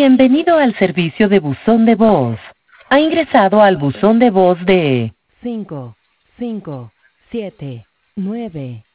Bienvenido al servicio de buzón de voz. Ha ingresado al buzón de voz de 5, 5, 7, 9,